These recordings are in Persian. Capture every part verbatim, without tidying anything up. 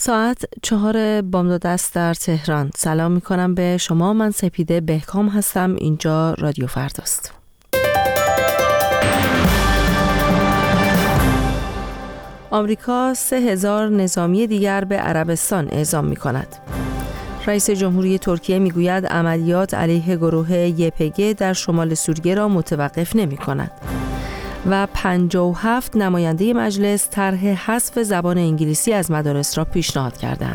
ساعت چهار بامداد است در تهران. سلام می کنم به شما. من سپیده بهکام هستم. اینجا رادیو فرداست. آمریکا سه هزار نظامی دیگر به عربستان اعزام می کند. رئیس جمهوری ترکیه می گوید عملیات علیه گروه یی پی جی در شمال سوریه را متوقف نمی کند. و پنجاه و هفت نماینده مجلس طرح حذف زبان انگلیسی از مدارس را پیشنهاد کردند.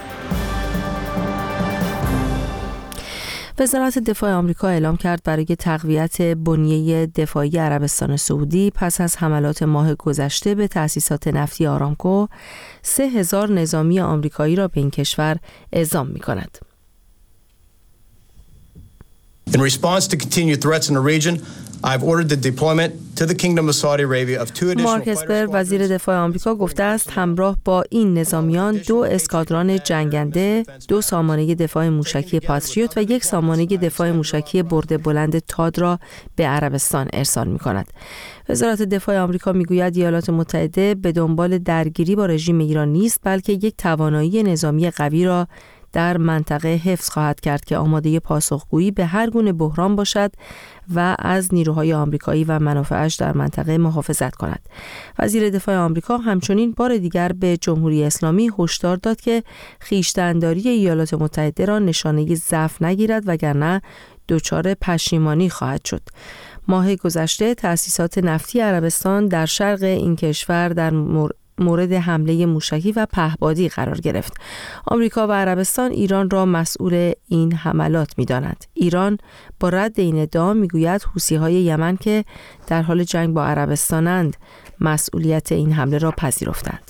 وزارت دفاع آمریکا اعلام کرد برای تقویت بنیه دفاعی عربستان سعودی پس از حملات ماه گذشته به تأسیسات نفتی آرامکو سه هزار نظامی آمریکایی را به این کشور اعزام می کند. In response to continued threats in the region, I've ordered the deployment to the Kingdom of Saudi Arabia of two additional مارک اسپر وزیر دفاع آمریکا گفته است همراه با این نظامیان دو اسکادران جنگنده، دو سامانه دفاع موشکی پاتریوت و یک سامانه دفاع موشکی برد بلند تاد را به عربستان ارسال می کند. وزارت دفاع آمریکا میگوید ایالات متحده به دنبال درگیری با رژیم ایران نیست، بلکه یک توانایی نظامی قوی را در منطقه حفظ خواهد کرد که آماده پاسخگویی به هر گونه بحران باشد و از نیروهای آمریکایی و منافعش در منطقه محافظت کند. وزیر دفاع آمریکا همچنین بار دیگر به جمهوری اسلامی هشدار داد که خویشتن‌داری ایالات متحده را نشانه ضعف نگیرد وگرنه دچار پشیمانی خواهد شد. ماه گذشته تأسیسات نفتی عربستان در شرق این کشور در مورد مورد حمله موشکی و پهپادی قرار گرفت. آمریکا و عربستان ایران را مسئول این حملات می‌دانند. ایران با رد این ادعا میگوید حوثی‌های یمن که در حال جنگ با عربستانند مسئولیت این حمله را پذیرفتند.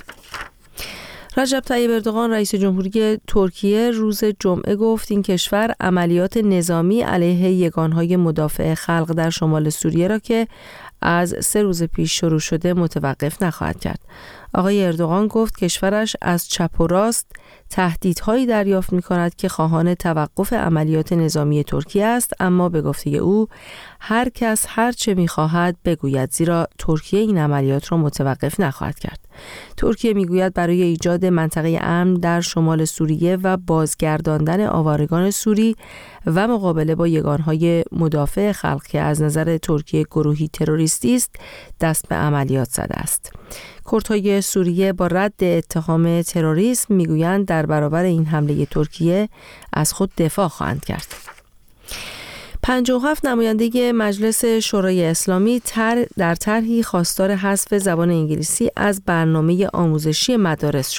رجب طیب اردوغان رئیس جمهوری ترکیه روز جمعه گفت این کشور عملیات نظامی علیه یگانهای مدافع خلق در شمال سوریه را که از سه روز پیش شروع شده متوقف نخواهد کرد. آقای اردوغان گفت کشورش از چپ و راست تهدیدهایی دریافت می‌کند که خواهان توقف عملیات نظامی ترکیه است، اما به گفته او هر کس هر چه می‌خواهد بگوید، زیرا ترکیه این عملیات را متوقف نخواهد کرد. ترکیه میگوید برای ایجاد منطقه امن در شمال سوریه و بازگرداندن آوارگان سوری و مقابله با یگانهای مدافع خلق که از نظر ترکیه گروهی تروریستی است دست به عملیات زده است. کردهای سوریه با رد اتهام تروریسم میگویند در برابر این حمله ترکیه از خود دفاع خواهند کرد. پنجاه و هفت نماینده مجلس شورای اسلامی تر در طرحی خواستار حذف زبان انگلیسی از برنامه آموزشی مدارس